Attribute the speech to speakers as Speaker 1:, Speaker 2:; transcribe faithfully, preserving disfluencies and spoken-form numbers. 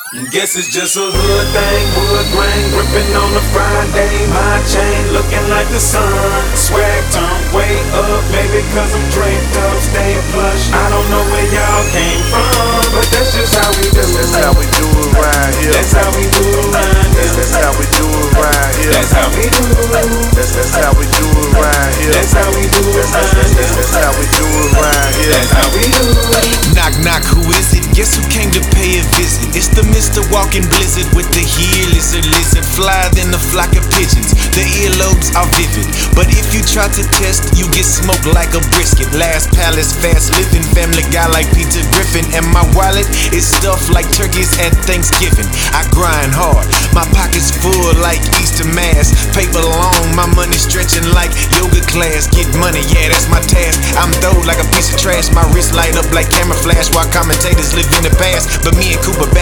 Speaker 1: Guess it's just a hood thing, wood grain gripping on a Friday. My chain looking like the sun. Swag turn way up, maybe cause I'm draped up, stay plush. I don't know where y'all came from, but that's just how we do it.
Speaker 2: That's how we do it right here.
Speaker 1: That's how we do it around here.
Speaker 2: That's how we do it right here.
Speaker 1: That's how we do it.
Speaker 2: That's that's how we do it right here.
Speaker 1: That's how we do it
Speaker 2: That's
Speaker 1: around here.
Speaker 2: that's how we do it right here.
Speaker 1: That's how we do it.
Speaker 3: Knock, knock, who is it? Guess who came to pay a visit? It's the Mister Walking Blizzard with the heel lizard, lizard fly than a flock of pigeons. The earlobes are vivid, but if you try to test, you get smoked like a brisket. Last palace, fast living, family guy like Peter Griffin, and my wallet is stuffed like turkeys at Thanksgiving. I grind hard, my pockets full like Easter Mass. Paper long, my money stretching like yoga class. Get money, yeah, that's my task. I'm though like a piece of trash. My wrist light up like camera flash while commentators live in the past. But me and Cooper back